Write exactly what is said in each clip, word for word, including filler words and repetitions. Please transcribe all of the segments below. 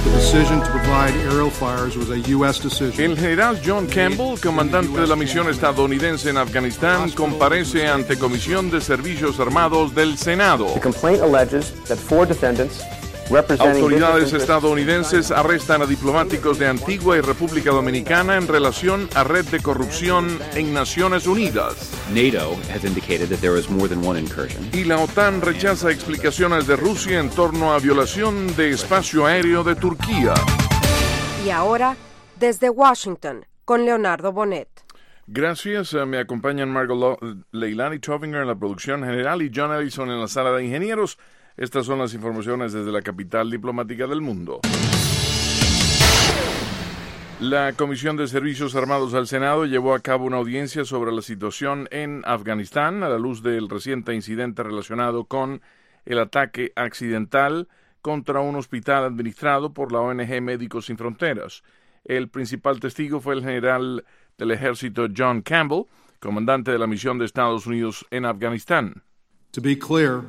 El general John Campbell, comandante de la misión estadounidense en Afganistán, comparece ante Comisión de Servicios Armados del Senado. Autoridades estadounidenses arrestan a diplomáticos de Antigua y República Dominicana en relación a red de corrupción en Naciones Unidas. NATO has indicated that there is more than one incursion. Y la OTAN rechaza explicaciones de Rusia en torno a violación de espacio aéreo de Turquía. Y ahora, desde Washington, con Leonardo Bonet. Gracias, me acompañan Margot Leilani Tovinger en la producción general y John Ellison en la sala de ingenieros. Estas son las informaciones desde la capital diplomática del mundo. La Comisión de Servicios Armados del Senado llevó a cabo una audiencia sobre la situación en Afganistán a la luz del reciente incidente relacionado con el ataque accidental contra un hospital administrado por la O N G Médicos Sin Fronteras. El principal testigo fue el general del ejército John Campbell, comandante de la misión de Estados Unidos en Afganistán. To be clear,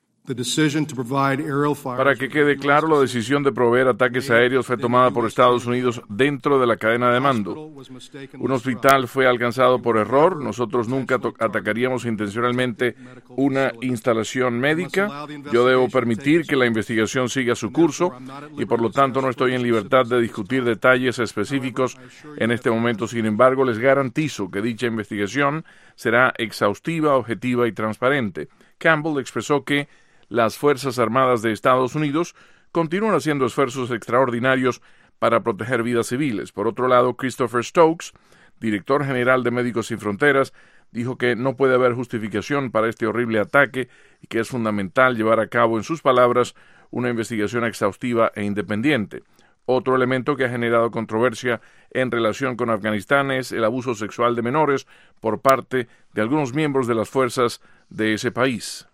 Para que quede claro, la decisión de proveer ataques aéreos fue tomada por Estados Unidos dentro de la cadena de mando. Un hospital fue alcanzado por error. Nosotros nunca atacaríamos intencionalmente una instalación médica. Yo debo permitir que la investigación siga su curso y por lo tanto no estoy en libertad de discutir detalles específicos en este momento. Sin embargo, les garantizo que dicha investigación será exhaustiva, objetiva y transparente. Campbell expresó que las Fuerzas Armadas de Estados Unidos continúan haciendo esfuerzos extraordinarios para proteger vidas civiles. Por otro lado, Christopher Stokes, director general de Médicos Sin Fronteras, dijo que no puede haber justificación para este horrible ataque y que es fundamental llevar a cabo, en sus palabras, una investigación exhaustiva e independiente. Otro elemento que ha generado controversia en relación con Afganistán es el abuso sexual de menores por parte de algunos miembros de las fuerzas de ese país.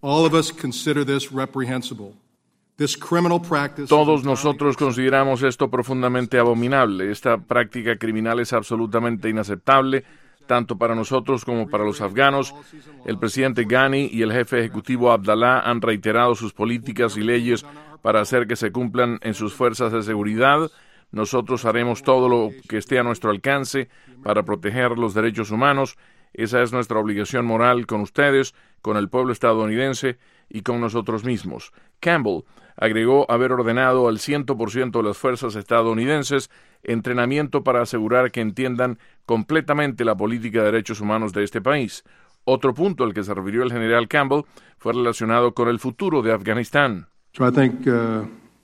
Todos nosotros consideramos esto profundamente abominable. Esta práctica criminal es absolutamente inaceptable, tanto para nosotros como para los afganos. El presidente Ghani y el jefe ejecutivo Abdallah han reiterado sus políticas y leyes para hacer que se cumplan en sus fuerzas de seguridad. Nosotros haremos todo lo que esté a nuestro alcance para proteger los derechos humanos. Esa es nuestra obligación moral con ustedes, con el pueblo estadounidense y con nosotros mismos. Campbell agregó haber ordenado al cien por ciento de las fuerzas estadounidenses entrenamiento para asegurar que entiendan completamente la política de derechos humanos de este país. Otro punto al que se refirió el general Campbell fue relacionado con el futuro de Afganistán. So I think, uh...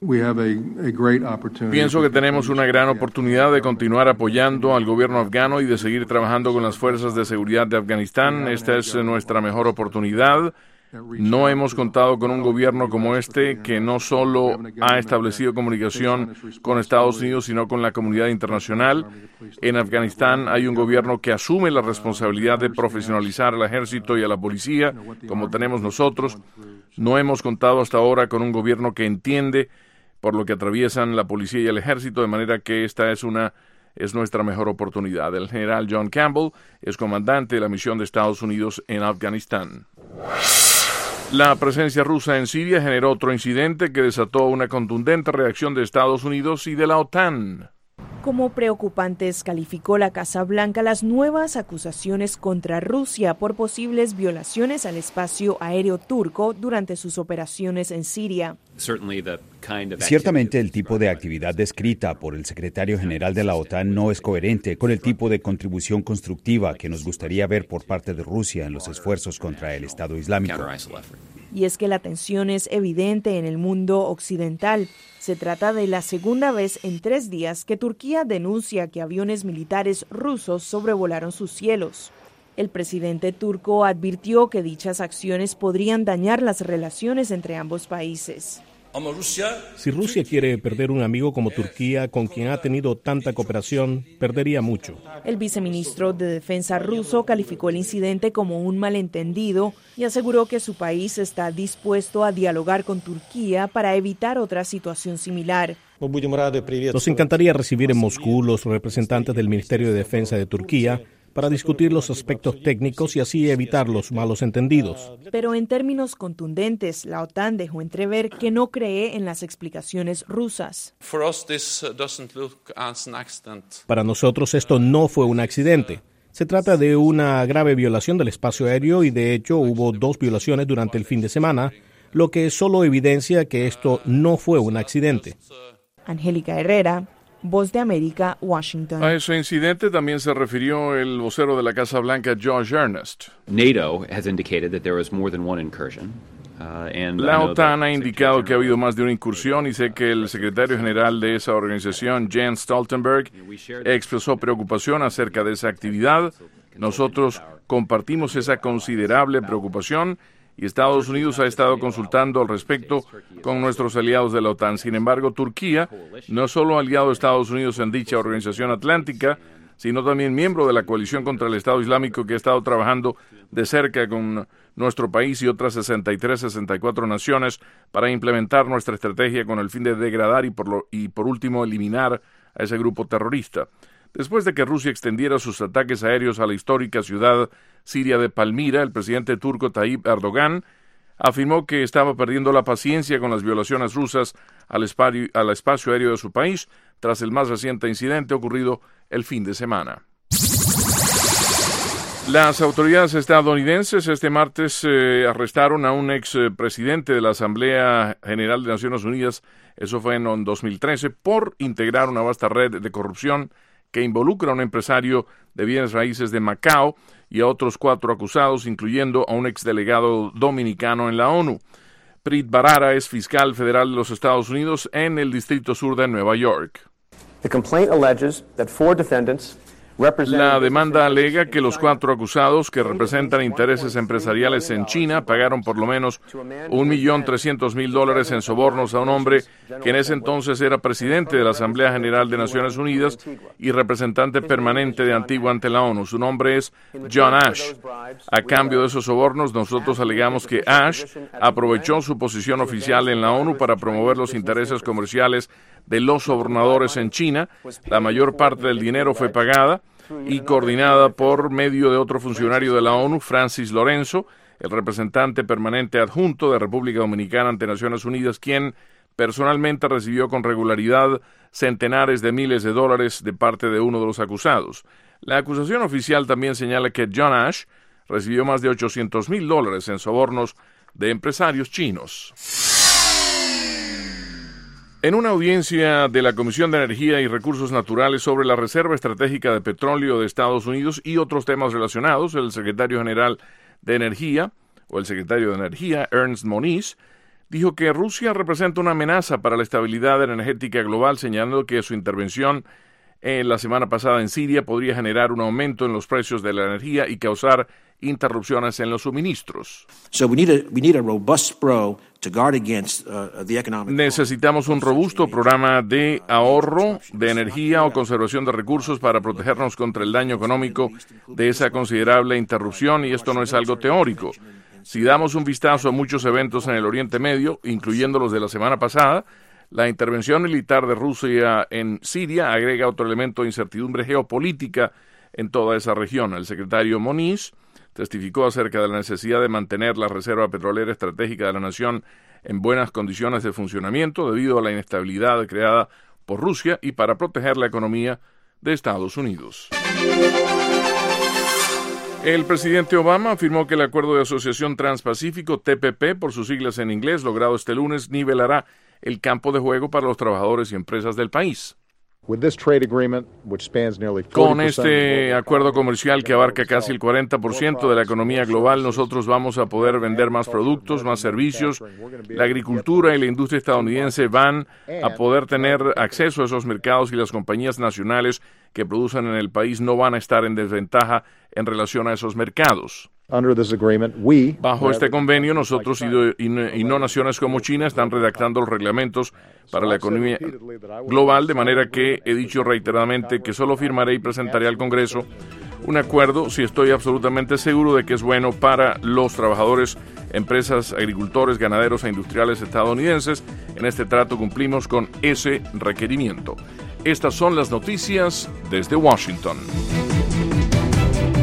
Pienso que tenemos una gran oportunidad de continuar apoyando al gobierno afgano y de seguir trabajando con las fuerzas de seguridad de Afganistán. Esta es nuestra mejor oportunidad. No hemos contado con un gobierno como este que no solo ha establecido comunicación con Estados Unidos, sino con la comunidad internacional. En Afganistán hay un gobierno que asume la responsabilidad de profesionalizar al ejército y a la policía, como tenemos nosotros. No hemos contado hasta ahora con un gobierno que entiende por lo que atraviesan la policía y el ejército, de manera que esta es una es nuestra mejor oportunidad. El general John Campbell es comandante de la misión de Estados Unidos en Afganistán. La presencia rusa en Siria generó otro incidente que desató una contundente reacción de Estados Unidos y de la OTAN. Como preocupantes calificó la Casa Blanca las nuevas acusaciones contra Rusia por posibles violaciones al espacio aéreo turco durante sus operaciones en Siria. Ciertamente el tipo de actividad descrita por el secretario general de la OTAN no es coherente con el tipo de contribución constructiva que nos gustaría ver por parte de Rusia en los esfuerzos contra el Estado Islámico. Y es que la tensión es evidente en el mundo occidental. Se trata de la segunda vez en tres días que Turquía denuncia que aviones militares rusos sobrevolaron sus cielos. El presidente turco advirtió que dichas acciones podrían dañar las relaciones entre ambos países. Si Rusia quiere perder un amigo como Turquía, con quien ha tenido tanta cooperación, perdería mucho. El viceministro de Defensa ruso calificó el incidente como un malentendido y aseguró que su país está dispuesto a dialogar con Turquía para evitar otra situación similar. Nos encantaría recibir en Moscú los representantes del Ministerio de Defensa de Turquía para discutir los aspectos técnicos y así evitar los malos entendidos. Pero en términos contundentes, la OTAN dejó entrever que no cree en las explicaciones rusas. Para nosotros esto no fue un accidente. Se trata de una grave violación del espacio aéreo y de hecho hubo dos violaciones durante el fin de semana, lo que solo evidencia que esto no fue un accidente. Angélica Herrera, Voz de América, Washington. A ese incidente también se refirió el vocero de la Casa Blanca, Josh Earnest. NATO has indicated that there was more than one incursion. Uh, and la OTAN ha indicado que ha habido más de una incursión y sé que el secretario general de esa organización, Jens Stoltenberg, expresó preocupación acerca de esa actividad. Nosotros compartimos esa considerable preocupación y Estados Unidos ha estado consultando al respecto con nuestros aliados de la OTAN. Sin embargo, Turquía no es solo aliado de Estados Unidos en dicha organización atlántica, sino también miembro de la coalición contra el Estado Islámico que ha estado trabajando de cerca con nuestro país y otras sesenta y tres, sesenta y cuatro naciones para implementar nuestra estrategia con el fin de degradar y por, lo, y por último eliminar a ese grupo terrorista. Después de que Rusia extendiera sus ataques aéreos a la histórica ciudad siria de Palmira, el presidente turco Tayyip Erdogan afirmó que estaba perdiendo la paciencia con las violaciones rusas al espacio, al espacio aéreo de su país tras el más reciente incidente ocurrido el fin de semana. Las autoridades estadounidenses este martes eh, arrestaron a un expresidente de la Asamblea General de Naciones Unidas, eso fue en dos mil trece, por integrar una vasta red de corrupción que involucra a un empresario de bienes raíces de Macao y a otros cuatro acusados, incluyendo a un exdelegado dominicano en la ONU. Preet Bharara es fiscal federal de los Estados Unidos en el Distrito Sur de Nueva York. The complaint alleges that four defendants La demanda alega que los cuatro acusados que representan intereses empresariales en China pagaron por lo menos un millón trescientos mil dólares en sobornos a un hombre que en ese entonces era presidente de la Asamblea General de Naciones Unidas y representante permanente de Antigua ante la ONU. Su nombre es John Ash. A cambio de esos sobornos, nosotros alegamos que Ash aprovechó su posición oficial en la ONU para promover los intereses comerciales de los sobornadores en China. La mayor parte del dinero fue pagada y coordinada por medio de otro funcionario de la ONU, Francis Lorenzo, el representante permanente adjunto de República Dominicana ante Naciones Unidas, quien personalmente recibió con regularidad centenares de miles de dólares de parte de uno de los acusados. La acusación oficial también señala que John Ash recibió más de ochocientos mil dólares en sobornos de empresarios chinos. En una audiencia de la Comisión de Energía y Recursos Naturales sobre la Reserva Estratégica de Petróleo de Estados Unidos y otros temas relacionados, el secretario general de Energía, o el secretario de Energía, Ernest Moniz, dijo que Rusia representa una amenaza para la estabilidad energética global, señalando que su intervención en la semana pasada en Siria podría generar un aumento en los precios de la energía y causar interrupciones en los suministros. So we need a, we need a robust pro to guard against uh, the economic. Necesitamos un robusto programa de ahorro de energía o conservación de recursos para protegernos contra el daño económico de esa considerable interrupción, y esto no es algo teórico. Si damos un vistazo a muchos eventos en el Oriente Medio, incluyendo los de la semana pasada, la intervención militar de Rusia en Siria agrega otro elemento de incertidumbre geopolítica en toda esa región. El secretario Moniz testificó acerca de la necesidad de mantener la reserva petrolera estratégica de la nación en buenas condiciones de funcionamiento debido a la inestabilidad creada por Rusia y para proteger la economía de Estados Unidos. El presidente Obama afirmó que el Acuerdo de Asociación Transpacífico, T P P, por sus siglas en inglés, logrado este lunes, nivelará el campo de juego para los trabajadores y empresas del país. Con este acuerdo comercial que abarca casi el cuarenta por ciento de la economía global, nosotros vamos a poder vender más productos, más servicios. La agricultura y la industria estadounidense van a poder tener acceso a esos mercados y las compañías nacionales que producen en el país no van a estar en desventaja en relación a esos mercados. Bajo este convenio, nosotros y no naciones como China están redactando los reglamentos para la economía global, de manera que he dicho reiteradamente que solo firmaré y presentaré al Congreso un acuerdo si estoy absolutamente seguro de que es bueno para los trabajadores, empresas, agricultores, ganaderos e industriales estadounidenses. En este trato cumplimos con ese requerimiento. Estas son las noticias desde Washington.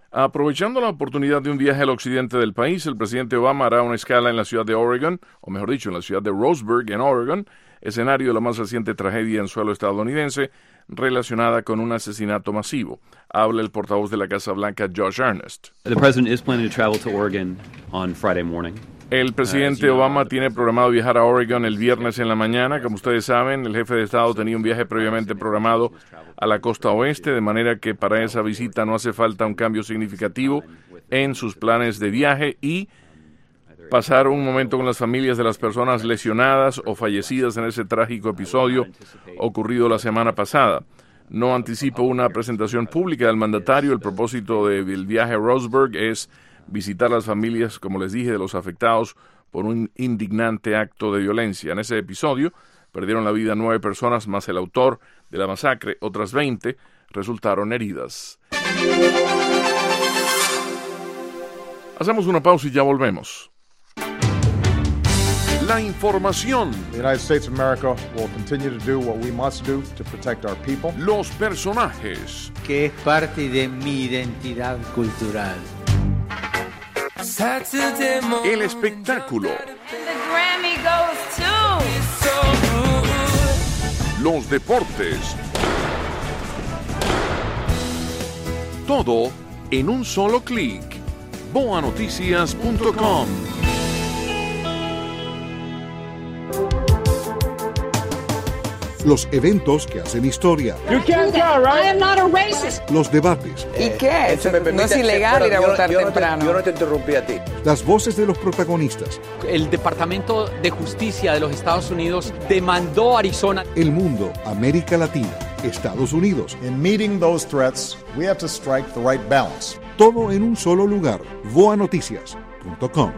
Aprovechando la oportunidad de un viaje al occidente del país, el presidente Obama hará una escala en la ciudad de Oregon, o mejor dicho, en la ciudad de Roseburg, en Oregon, escenario de la más reciente tragedia en suelo estadounidense relacionada con un asesinato masivo. Habla el portavoz de la Casa Blanca, Josh Earnest. The president is planning to travel to Oregon on Friday morning. El presidente Obama tiene programado viajar a Oregon el viernes en la mañana. Como ustedes saben, el jefe de Estado tenía un viaje previamente programado a la costa oeste, de manera que para esa visita no hace falta un cambio significativo en sus planes de viaje y pasar un momento con las familias de las personas lesionadas o fallecidas en ese trágico episodio ocurrido la semana pasada. No anticipo una presentación pública del mandatario. El propósito del viaje a Roseburg es visitar las familias, como les dije, de los afectados por un indignante acto de violencia. En ese episodio perdieron la vida nueve personas, más el autor de la masacre. Otras veinte resultaron heridas. Hacemos una pausa y ya volvemos. La información. The United States of America will continue to do what we must do to protect our people. Los personajes. Que es parte de mi identidad cultural. El espectáculo. The Grammy goes to. Los deportes. Todo en un solo clic. boa noticias punto com. Los eventos que hacen historia. You can't tell, right? I am not a racist. Los debates. ¿Y qué? Eh, no es ilegal ir a votar yo temprano. No te, yo no te interrumpí a ti. Las voces de los protagonistas. El Departamento de Justicia de los Estados Unidos demandó a Arizona. El mundo, América Latina, Estados Unidos. In meeting those threats, we have to strike the right balance. Todo en un solo lugar. boa noticias punto com.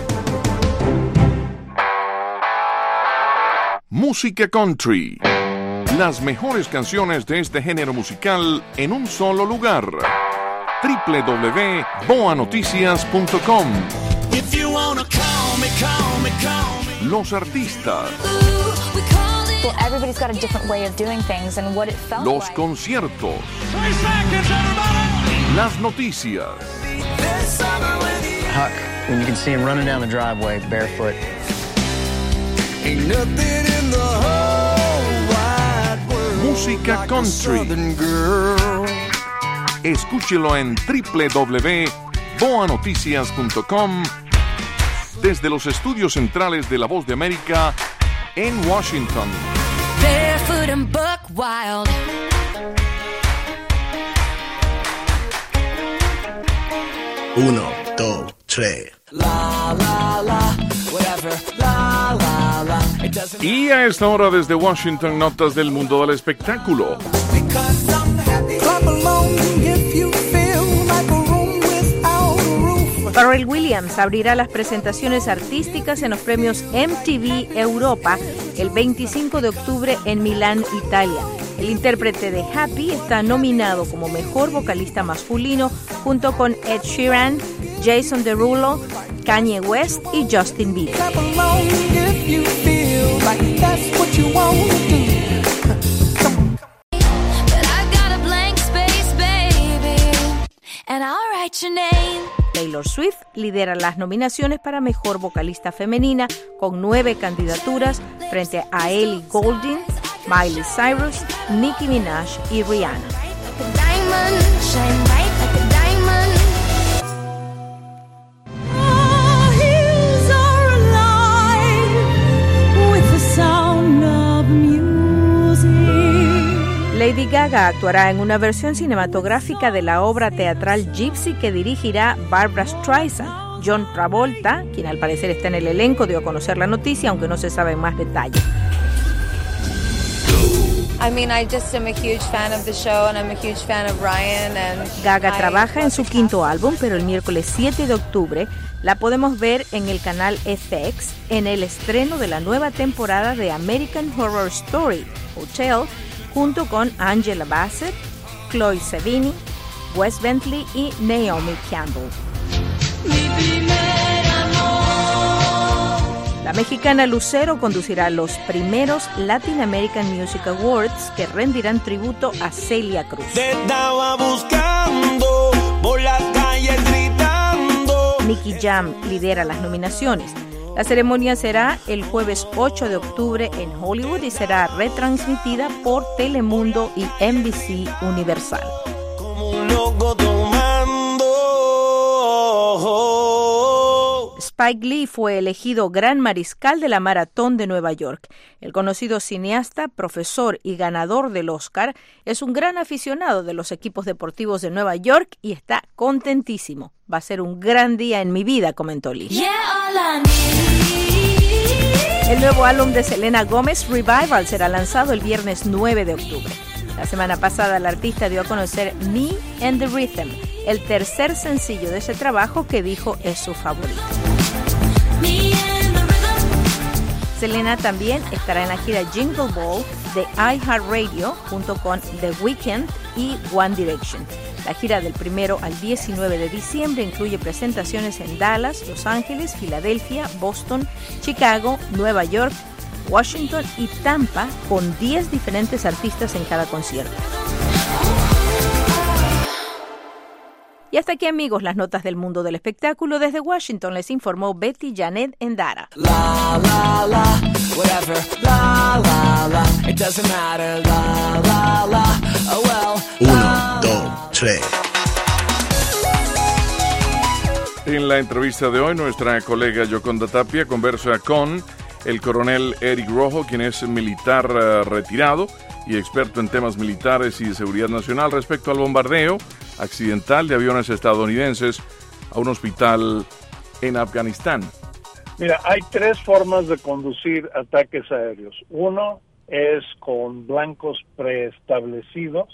Música country. Las mejores canciones de este género musical en un solo lugar. doble u doble u doble u punto boa noticias punto com. Los artistas. Well, everybody's got a different way of doing things and what it felt Los like. conciertos. Las noticias. Huck, when you can see him running down the driveway barefoot. Ain't nothing in the whole wide world. Música like country. Escúchelo en doble u doble u doble u punto boa noticias punto com desde los estudios centrales de La Voz de América en Washington. Barefoot and buck wild. Uno, dos, tres. La, la, la, whatever. La, la, la. It doesn't Y a esta hora desde Washington, notas del mundo del espectáculo. Pharrell Williams abrirá las presentaciones artísticas en los premios M T V Europa el veinticinco de octubre en Milán, Italia. El intérprete de Happy está nominado como mejor vocalista masculino junto con Ed Sheeran, Jason Derulo, Kanye West y Justin Bieber. Taylor Swift lidera las nominaciones para Mejor Vocalista Femenina con nueve candidaturas frente a Ellie Goulding, Miley Cyrus, Nicki Minaj y Rihanna. Lady Gaga actuará en una versión cinematográfica de la obra teatral Gypsy que dirigirá Barbra Streisand. John Travolta, quien al parecer está en el elenco, dio a conocer la noticia, aunque no se sabe más detalles. I mean, I just am a huge fan of the show and I'm a huge fan of Ryan and Gaga I... trabaja en su quinto álbum, pero el miércoles siete de octubre la podemos ver en el canal F X en el estreno de la nueva temporada de American Horror Story, Hotel, junto con Angela Bassett, Chloe Sevigny, Wes Bentley y Naomi Campbell. La mexicana Lucero conducirá los primeros Latin American Music Awards que rendirán tributo a Celia Cruz. Te estaba buscando por la calle. Nicky Jam lidera las nominaciones. La ceremonia será el jueves ocho de octubre en Hollywood y será retransmitida por Telemundo y N B C Universal. Spike Lee fue elegido Gran Mariscal de la Maratón de Nueva York. El conocido cineasta, profesor y ganador del Oscar es un gran aficionado de los equipos deportivos de Nueva York y está contentísimo. Va a ser un gran día en mi vida, comentó Lee. El nuevo álbum de Selena Gómez, Revival, será lanzado el viernes nueve de octubre. La semana pasada la artista dio a conocer Me and the Rhythm, el tercer sencillo de ese trabajo que dijo es su favorito. Selena también estará en la gira Jingle Ball de iHeartRadio junto con The Weeknd y One Direction. La gira del primero al diecinueve de diciembre incluye presentaciones en Dallas, Los Ángeles, Filadelfia, Boston, Chicago, Nueva York, Washington y Tampa, con diez diferentes artistas en cada concierto. Y hasta aquí, amigos, las notas del mundo del espectáculo. Desde Washington les informó Betty Janet Endara. La, la, la, whatever, la, la, la, it doesn't matter, la, la, la, oh well. Uno, dos, tres. En la entrevista de hoy, nuestra colega Yoconda Tapia conversa con el coronel Eric Rojo, quien es militar uh, retirado y experto en temas militares y de seguridad nacional respecto al bombardeo accidental de aviones estadounidenses a un hospital en Afganistán. Mira, hay tres formas de conducir ataques aéreos. Uno es con blancos preestablecidos,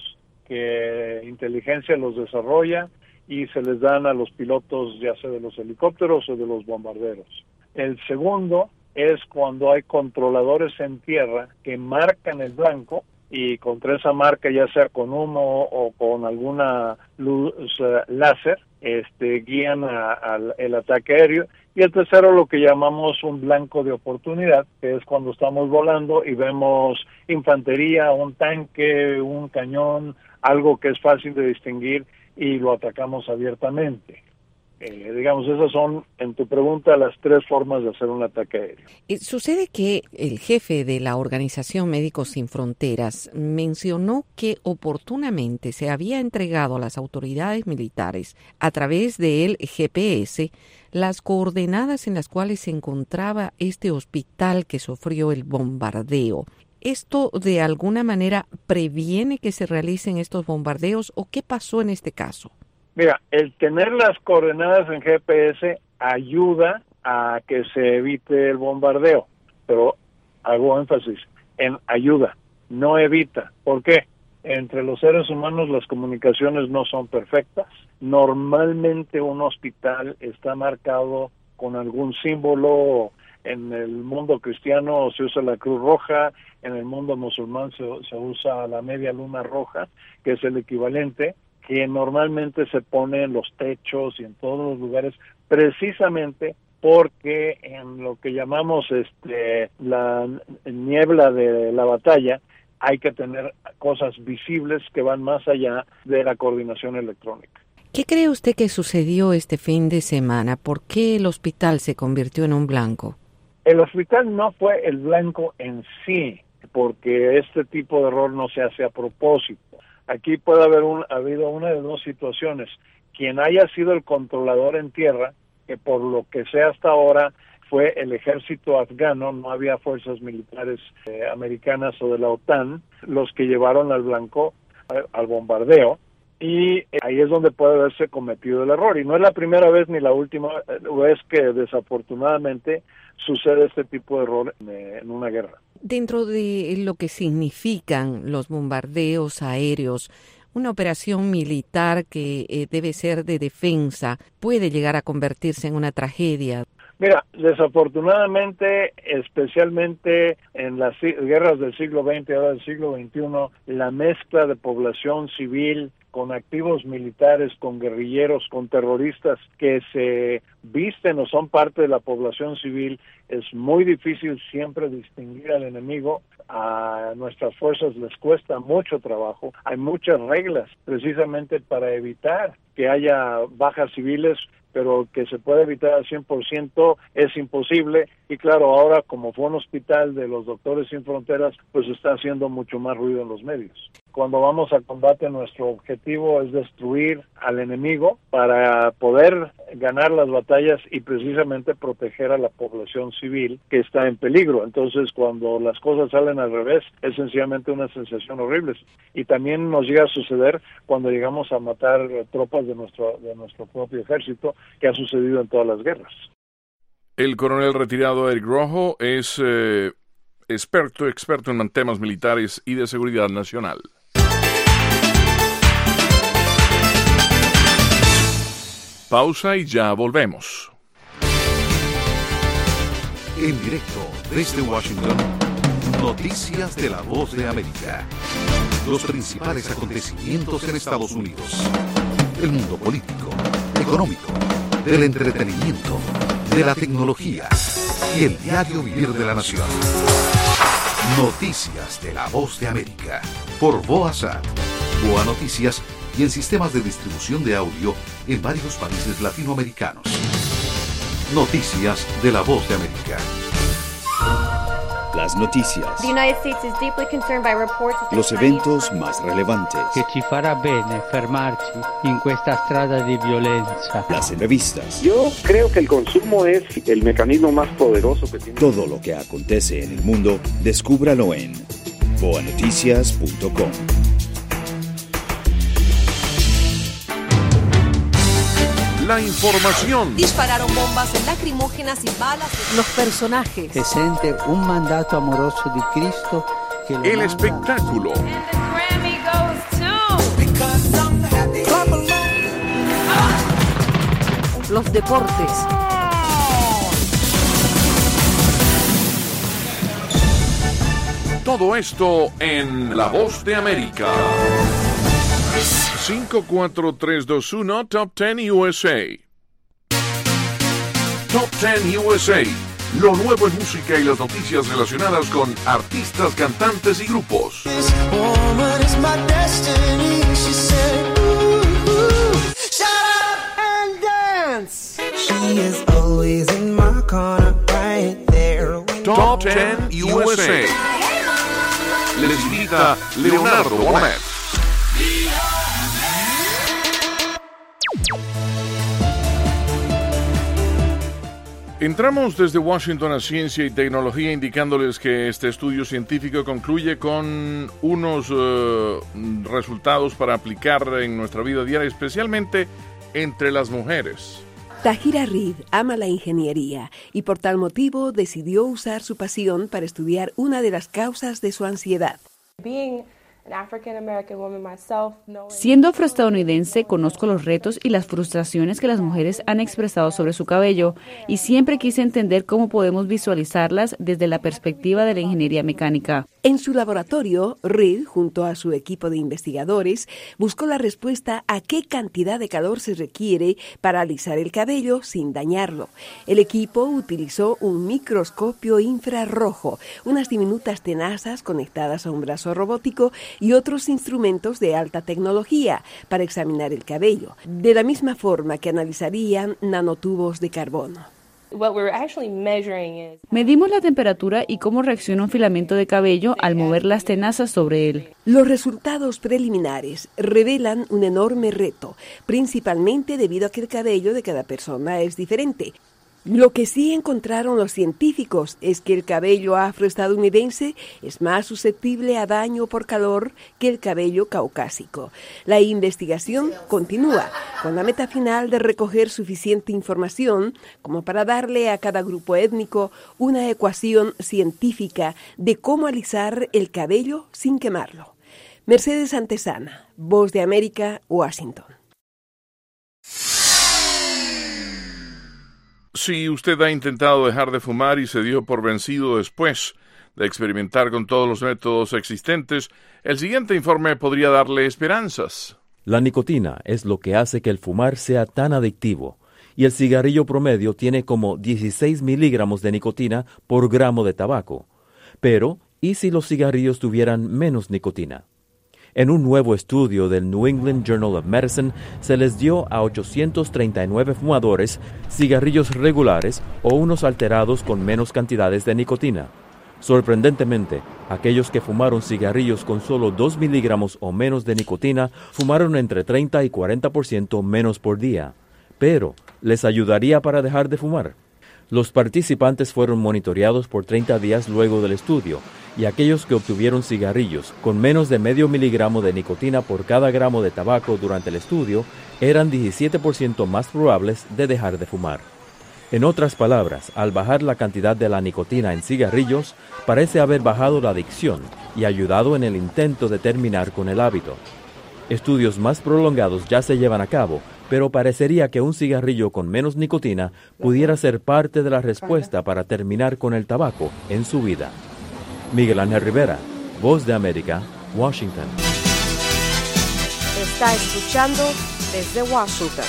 que inteligencia los desarrolla y se les dan a los pilotos, ya sea de los helicópteros o de los bombarderos. El segundo es cuando hay controladores en tierra que marcan el blanco y contra esa marca, ya sea con humo o con alguna luz uh, láser, este, guían al el ataque aéreo. Y el tercero, lo que llamamos un blanco de oportunidad, que es cuando estamos volando y vemos infantería, un tanque, un cañón, algo que es fácil de distinguir y lo atacamos abiertamente. Eh, digamos, esas son, en tu pregunta, las tres formas de hacer un ataque aéreo. Eh, sucede que el jefe de la Organización Médicos Sin Fronteras mencionó que oportunamente se había entregado a las autoridades militares a través del G P S las coordenadas en las cuales se encontraba este hospital que sufrió el bombardeo. ¿Esto de alguna manera previene que se realicen estos bombardeos o qué pasó en este caso? Mira, el tener las coordenadas en G P S ayuda a que se evite el bombardeo, pero hago énfasis en ayuda, no evita. ¿Por qué? Entre los seres humanos las comunicaciones no son perfectas. Normalmente un hospital está marcado con algún símbolo. En el mundo cristiano se usa la Cruz Roja, en el mundo musulmán se, se usa la media luna roja, que es el equivalente, que normalmente se pone en los techos y en todos los lugares, precisamente porque en lo que llamamos este la niebla de la batalla hay que tener cosas visibles que van más allá de la coordinación electrónica. ¿Qué cree usted que sucedió este fin de semana? ¿Por qué el hospital se convirtió en un blanco? El hospital no fue el blanco en sí, porque este tipo de error no se hace a propósito. Aquí puede haber un, habido una de dos situaciones. Quien haya sido el controlador en tierra, que por lo que sé hasta ahora fue el ejército afgano, no había fuerzas militares eh, americanas o de la OTAN, los que llevaron al blanco eh, al bombardeo, y eh, ahí es donde puede haberse cometido el error. Y no es la primera vez ni la última vez que desafortunadamente sucede este tipo de error en, eh, en una guerra. Dentro de lo que significan los bombardeos aéreos, una operación militar que eh, debe ser de defensa puede llegar a convertirse en una tragedia. Mira, desafortunadamente, especialmente en las guerras del siglo veinte, ahora del siglo veintiuno, la mezcla de población civil con activos militares, con guerrilleros, con terroristas que se visten o son parte de la población civil, es muy difícil siempre distinguir al enemigo. A nuestras fuerzas les cuesta mucho trabajo. Hay muchas reglas precisamente para evitar que haya bajas civiles, pero que se pueda evitar al cien por ciento es imposible. Y claro, ahora como fue un hospital de los Doctores Sin Fronteras, pues está haciendo mucho más ruido en los medios. Cuando vamos a combate, nuestro objetivo es destruir al enemigo para poder ganar las batallas y precisamente proteger a la población civil que está en peligro. Entonces, cuando las cosas salen al revés, es sencillamente una sensación horrible. Y también nos llega a suceder cuando llegamos a matar tropas de nuestro, de nuestro propio ejército, que ha sucedido en todas las guerras. El coronel retirado Eric Rojo es eh, experto, experto en temas militares y de seguridad nacional. Pausa y ya volvemos. En directo desde Washington, noticias de la Voz de América. Los principales acontecimientos en Estados Unidos. El mundo político, económico, del entretenimiento, de la tecnología y el diario vivir de la nación. Noticias de la Voz de América. Por Voasat, Voa Noticias y en sistemas de distribución de audio en varios países latinoamericanos. Noticias de la Voz de América. Las noticias. The United States is deeply concerned by reports of Los eventos más relevantes. Che ci farà bene fermarci in questa strada di violenza. Las entrevistas. Yo creo que el consumo es el mecanismo más poderoso que tiene. Todo lo que acontece en el mundo, descúbralo en voa noticias punto com. La información. Dispararon bombas lacrimógenas y balas. Los personajes. Se siente un mandato amoroso de Cristo. Que lo El manda. espectáculo. Los deportes. Todo esto en La Voz de América. cinco, cuatro, tres, dos, uno, Top diez U S A. Top diez U S A. Lo nuevo en música y las noticias relacionadas con artistas, cantantes y grupos. Top diez U S A. Les invita Leonardo Bonet. Entramos desde Washington a Ciencia y Tecnología indicándoles que este estudio científico concluye con unos uh, resultados para aplicar en nuestra vida diaria, especialmente entre las mujeres. Tahira Reid ama la ingeniería y por tal motivo decidió usar su pasión para estudiar una de las causas de su ansiedad. Siendo afroestadounidense, conozco los retos y las frustraciones que las mujeres han expresado sobre su cabello y siempre quise entender cómo podemos visualizarlas desde la perspectiva de la ingeniería mecánica. En su laboratorio, Reid, junto a su equipo de investigadores, buscó la respuesta a qué cantidad de calor se requiere para alisar el cabello sin dañarlo. El equipo utilizó un microscopio infrarrojo, unas diminutas tenazas conectadas a un brazo robótico y otros instrumentos de alta tecnología para examinar el cabello, de la misma forma que analizarían nanotubos de carbono. Medimos la temperatura y cómo reacciona un filamento de cabello al mover las tenazas sobre él. Los resultados preliminares revelan un enorme reto, principalmente debido a que el cabello de cada persona es diferente. Lo que sí encontraron los científicos es que el cabello afroestadounidense es más susceptible a daño por calor que el cabello caucásico. La investigación continúa con la meta final de recoger suficiente información como para darle a cada grupo étnico una ecuación científica de cómo alisar el cabello sin quemarlo. Mercedes Antesana, Voz de América, Washington. Si usted ha intentado dejar de fumar y se dio por vencido después de experimentar con todos los métodos existentes, el siguiente informe podría darle esperanzas. La nicotina es lo que hace que el fumar sea tan adictivo, y el cigarrillo promedio tiene como dieciséis miligramos de nicotina por gramo de tabaco. Pero, ¿y si los cigarrillos tuvieran menos nicotina? En un nuevo estudio del New England Journal of Medicine, se les dio a ochocientos treinta y nueve fumadores cigarrillos regulares o unos alterados con menos cantidades de nicotina. Sorprendentemente, aquellos que fumaron cigarrillos con solo dos miligramos o menos de nicotina fumaron entre treinta y cuarenta por ciento menos por día. Pero, ¿les ayudaría para dejar de fumar? Los participantes fueron monitoreados por treinta días luego del estudio, y aquellos que obtuvieron cigarrillos con menos de medio miligramo de nicotina por cada gramo de tabaco durante el estudio eran diecisiete por ciento más probables de dejar de fumar. En otras palabras, al bajar la cantidad de la nicotina en cigarrillos, parece haber bajado la adicción y ayudado en el intento de terminar con el hábito. Estudios más prolongados ya se llevan a cabo, pero parecería que un cigarrillo con menos nicotina pudiera ser parte de la respuesta para terminar con el tabaco en su vida. Miguel Ángel Rivera, Voz de América, Washington. Está escuchando desde Washington.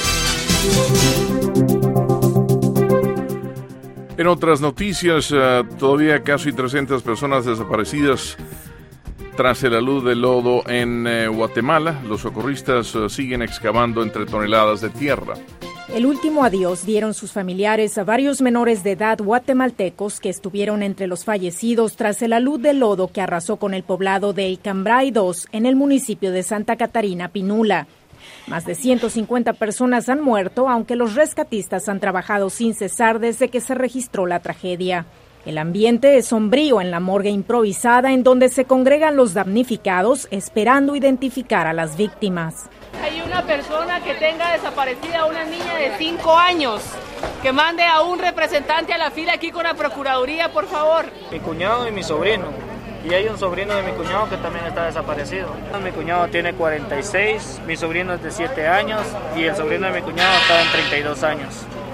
En otras noticias, uh, todavía casi trescientas personas desaparecidas tras el alud de lodo en uh, Guatemala. Los socorristas uh, siguen excavando entre toneladas de tierra. El último adiós dieron sus familiares a varios menores de edad guatemaltecos que estuvieron entre los fallecidos tras el alud de lodo que arrasó con el poblado de El Cambray dos en el municipio de Santa Catarina, Pinula. Más de ciento cincuenta personas han muerto, aunque los rescatistas han trabajado sin cesar desde que se registró la tragedia. El ambiente es sombrío en la morgue improvisada en donde se congregan los damnificados esperando identificar a las víctimas. Hay una persona que tenga desaparecida una niña de cinco años, que mande a un representante a la fila aquí con la Procuraduría, por favor. Mi cuñado y mi sobrino. Y hay un sobrino de mi cuñado que también está desaparecido. Mi cuñado tiene cuarenta y seis, mi sobrino es de siete años y el sobrino de mi cuñado está en treinta y dos años.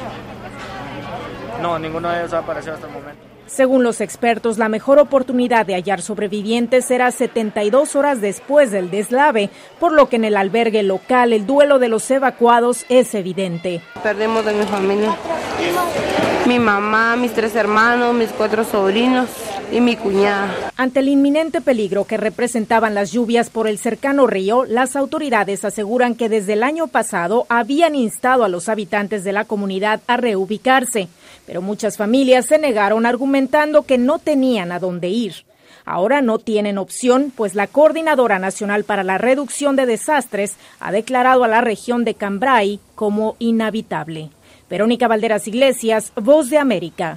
No, ninguno de ellos ha aparecido hasta el momento. Según los expertos, la mejor oportunidad de hallar sobrevivientes será setenta y dos horas después del deslave, por lo que en el albergue local el duelo de los evacuados es evidente. Perdemos de mi familia, mi mamá, mis tres hermanos, mis cuatro sobrinos y mi cuñada. Ante el inminente peligro que representaban las lluvias por el cercano río, las autoridades aseguran que desde el año pasado habían instado a los habitantes de la comunidad a reubicarse, pero muchas familias se negaron argumentando que no tenían a dónde ir. Ahora no tienen opción, pues la Coordinadora Nacional para la Reducción de Desastres ha declarado a la región de Cambray como inhabitable. Verónica Valderas Iglesias, Voz de América.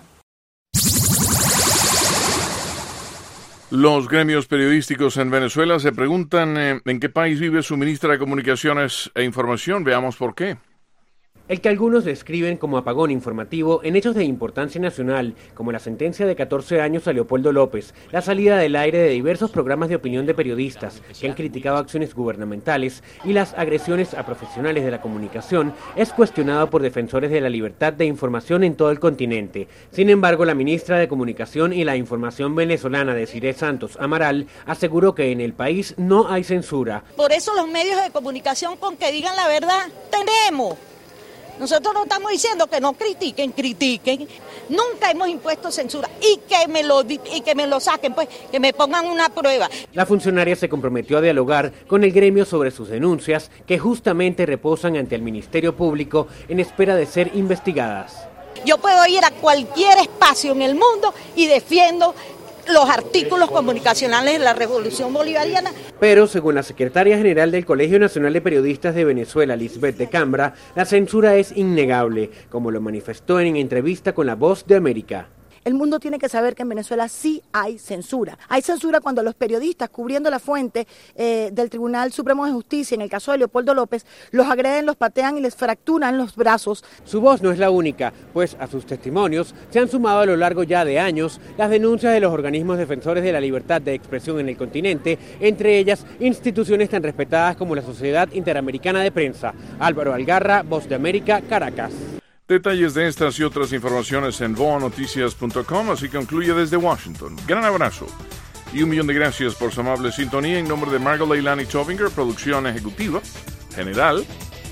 Los gremios periodísticos en Venezuela se preguntan eh, en qué país vive su ministra de Comunicaciones e Información. Veamos por qué. El que algunos describen como apagón informativo en hechos de importancia nacional, como la sentencia de catorce años a Leopoldo López, la salida del aire de diversos programas de opinión de periodistas que han criticado acciones gubernamentales y las agresiones a profesionales de la comunicación, es cuestionado por defensores de la libertad de información en todo el continente. Sin embargo, la ministra de Comunicación y la Información venezolana, Desiree Santos Amaral, aseguró que en el país no hay censura. Por eso los medios de comunicación, con que digan la verdad, tenemos. Nosotros no estamos diciendo que no critiquen, critiquen. Nunca hemos impuesto censura y que me lo y que me lo saquen, pues, que me pongan una prueba. La funcionaria se comprometió a dialogar con el gremio sobre sus denuncias, que justamente reposan ante el Ministerio Público en espera de ser investigadas. Yo puedo ir a cualquier espacio en el mundo y defiendo los artículos comunicacionales de la Revolución Bolivariana. Pero, según la secretaria general del Colegio Nacional de Periodistas de Venezuela, Lisbeth de Cambra, la censura es innegable, como lo manifestó en entrevista con La Voz de América. El mundo tiene que saber que en Venezuela sí hay censura. Hay censura cuando los periodistas, cubriendo la fuente eh, del Tribunal Supremo de Justicia, en el caso de Leopoldo López, los agreden, los patean y les fracturan los brazos. Su voz no es la única, pues a sus testimonios se han sumado a lo largo ya de años las denuncias de los organismos defensores de la libertad de expresión en el continente, entre ellas instituciones tan respetadas como la Sociedad Interamericana de Prensa. Álvaro Algarra, Voz de América, Caracas. Detalles de estas y otras informaciones en voa noticias punto com, así concluye desde Washington. Gran abrazo y un millón de gracias por su amable sintonía. En nombre de Margot Leilani Tovinger, producción ejecutiva general,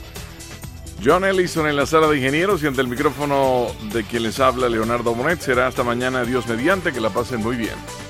John Ellison en la sala de ingenieros y ante el micrófono de quien les habla, Leonardo Bonet. Será hasta mañana, Dios mediante, que la pasen muy bien.